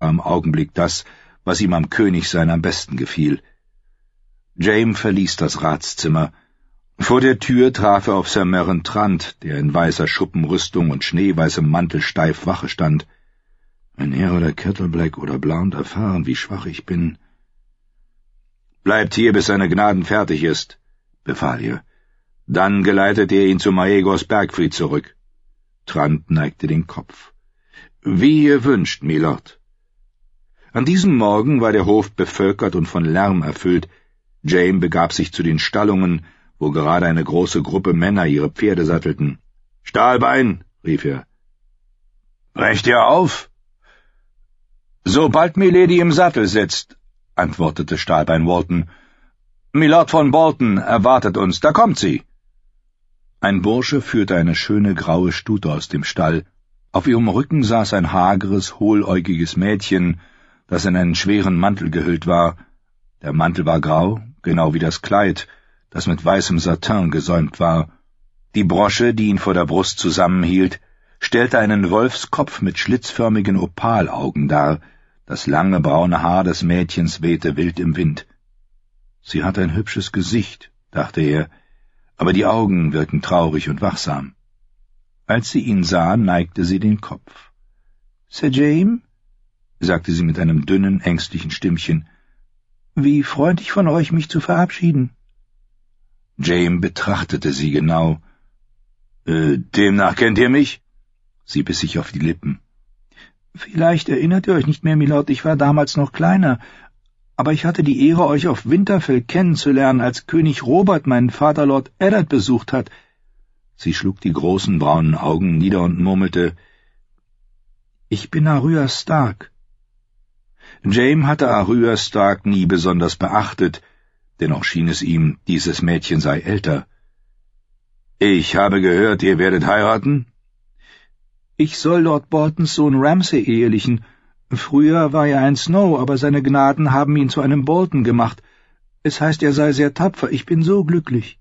war im Augenblick das, was ihm am Königsein am besten gefiel. James verließ das Ratszimmer. Vor der Tür traf er auf Sir Merren Trant, der in weißer Schuppenrüstung und schneeweißem Mantel steif Wache stand. »Wenn er oder Kettleblack oder Blount erfahren, wie schwach ich bin.« »Bleibt hier, bis seine Gnaden fertig ist«, befahl er. »Dann geleitet er ihn zu Maegors Bergfried zurück.« Trant neigte den Kopf. »Wie ihr wünscht, Milord.« An diesem Morgen war der Hof bevölkert und von Lärm erfüllt. James begab sich zu den Stallungen, wo gerade eine große Gruppe Männer ihre Pferde sattelten. »Stahlbein«, rief er. »Brecht ihr auf?« »Sobald Milady im Sattel sitzt«, antwortete Stahlbein Walton. »Milord von Bolton erwartet uns, da kommt sie.« Ein Bursche führte eine schöne graue Stute aus dem Stall. Auf ihrem Rücken saß ein hageres, hohläugiges Mädchen, das in einen schweren Mantel gehüllt war. Der Mantel war grau, genau wie das Kleid, das mit weißem Satin gesäumt war. Die Brosche, die ihn vor der Brust zusammenhielt, stellte einen Wolfskopf mit schlitzförmigen Opalaugen dar. Das lange braune Haar des Mädchens wehte wild im Wind. Sie hat ein hübsches Gesicht, dachte er, aber die Augen wirken traurig und wachsam. Als sie ihn sah, neigte sie den Kopf. »Sir James«, sagte sie mit einem dünnen, ängstlichen Stimmchen, »wie freundlich von euch, mich zu verabschieden.« James betrachtete sie genau. »Demnach kennt ihr mich?« Sie biss sich auf die Lippen. »Vielleicht erinnert ihr euch nicht mehr, Milord, ich war damals noch kleiner, aber ich hatte die Ehre, euch auf Winterfell kennenzulernen, als König Robert meinen Vater Lord Eddard besucht hat.« Sie schlug die großen braunen Augen nieder und murmelte, »Ich bin Arya Stark.« James hatte Arya Stark nie besonders beachtet, dennoch schien es ihm, dieses Mädchen sei älter. »Ich habe gehört, ihr werdet heiraten?« »Ich soll Lord Boltons Sohn Ramsay ehelichen. Früher war er ein Snow, aber seine Gnaden haben ihn zu einem Bolton gemacht. Es heißt, er sei sehr tapfer. Ich bin so glücklich.«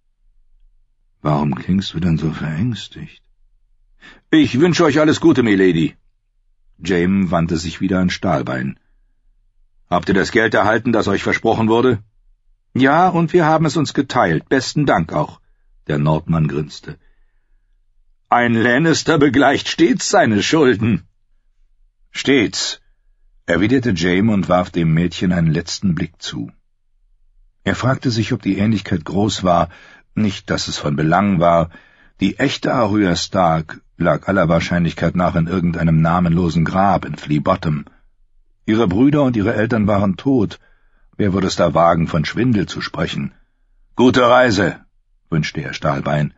»Warum klingst du denn so verängstigt?« »Ich wünsche euch alles Gute, Milady.« James wandte sich wieder an Stahlbein. »Habt ihr das Geld erhalten, das euch versprochen wurde?« »Ja, und wir haben es uns geteilt. Besten Dank auch.« Der Nordmann grinste. »Ein Lannister begleicht stets seine Schulden.« »Stets«, erwiderte James und warf dem Mädchen einen letzten Blick zu. Er fragte sich, ob die Ähnlichkeit groß war, nicht, dass es von Belang war. Die echte Arya Stark lag aller Wahrscheinlichkeit nach in irgendeinem namenlosen Grab in Flea Bottom. Ihre Brüder und ihre Eltern waren tot. Wer würde es da wagen, von Schwindel zu sprechen? »Gute Reise«, wünschte er Stahlbein.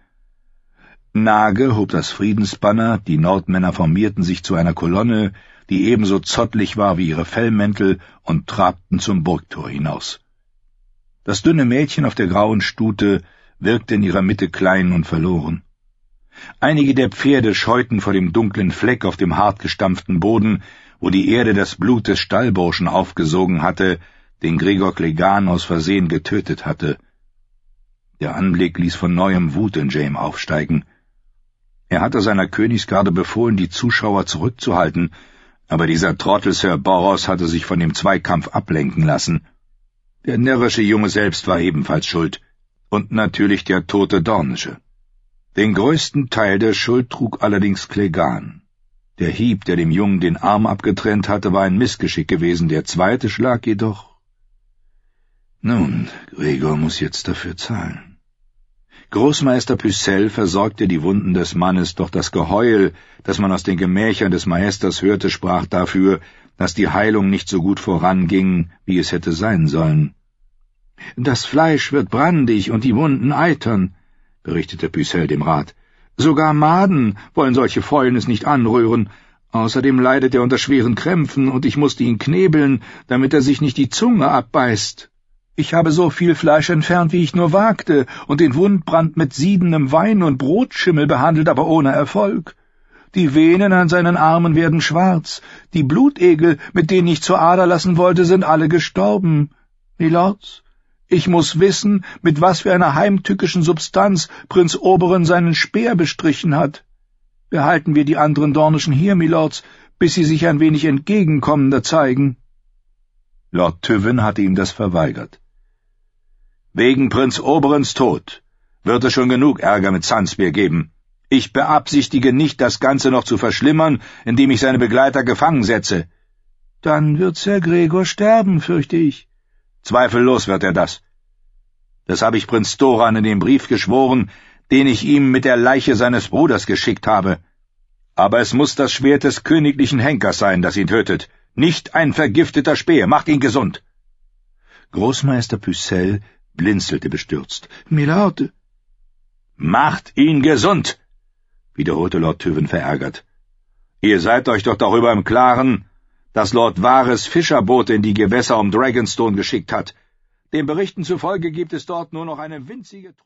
Nage hob das Friedensbanner, die Nordmänner formierten sich zu einer Kolonne, die ebenso zottelig war wie ihre Fellmäntel, und trabten zum Burgtor hinaus. Das dünne Mädchen auf der grauen Stute wirkte in ihrer Mitte klein und verloren. Einige der Pferde scheuten vor dem dunklen Fleck auf dem hartgestampften Boden, wo die Erde das Blut des Stallburschen aufgesogen hatte, den Gregor Clegane aus Versehen getötet hatte. Der Anblick ließ von neuem Wut in James aufsteigen. Er hatte seiner Königsgarde befohlen, die Zuschauer zurückzuhalten, aber dieser Trottel Sir Boros hatte sich von dem Zweikampf ablenken lassen. Der närrische Junge selbst war ebenfalls schuld, und natürlich der tote Dornische. Den größten Teil der Schuld trug allerdings Clegane. Der Hieb, der dem Jungen den Arm abgetrennt hatte, war ein Missgeschick gewesen, der zweite Schlag jedoch... Nun, Gregor muss jetzt dafür zahlen. Großmeister Pucelle versorgte die Wunden des Mannes, doch das Geheul, das man aus den Gemächern des Maesters hörte, sprach dafür, dass die Heilung nicht so gut voranging, wie es hätte sein sollen. »Das Fleisch wird brandig und die Wunden eitern«, berichtete Pucelle dem Rat. »Sogar Maden wollen solche Fäulnis nicht anrühren. Außerdem leidet er unter schweren Krämpfen, und ich musste ihn knebeln, damit er sich nicht die Zunge abbeißt. Ich habe so viel Fleisch entfernt, wie ich nur wagte, und den Wundbrand mit siedendem Wein und Brotschimmel behandelt, aber ohne Erfolg. Die Venen an seinen Armen werden schwarz, die Blutegel, mit denen ich zur Ader lassen wollte, sind alle gestorben. Milords, ich muss wissen, mit was für einer heimtückischen Substanz Prinz Oberyn seinen Speer bestrichen hat. Behalten wir die anderen Dornischen hier, Milords, bis sie sich ein wenig entgegenkommender zeigen.« Lord Tyvin hatte ihm das verweigert. »Wegen Prinz Oberens Tod wird es schon genug Ärger mit Sunspear geben. Ich beabsichtige nicht, das Ganze noch zu verschlimmern, indem ich seine Begleiter gefangen setze.« »Dann wird Sir Gregor sterben, fürchte ich.« »Zweifellos wird er das. Das habe ich Prinz Doran in dem Brief geschworen, den ich ihm mit der Leiche seines Bruders geschickt habe. Aber es muss das Schwert des königlichen Henkers sein, das ihn tötet, nicht ein vergifteter Speer. Macht ihn gesund.« Großmeister Pucelle blinzelte bestürzt. »Milord!« »Macht ihn gesund«, wiederholte Lord Tyvin verärgert. »Ihr seid euch doch darüber im Klaren, dass Lord Varys Fischerboote in die Gewässer um Dragonstone geschickt hat. Den Berichten zufolge gibt es dort nur noch eine winzige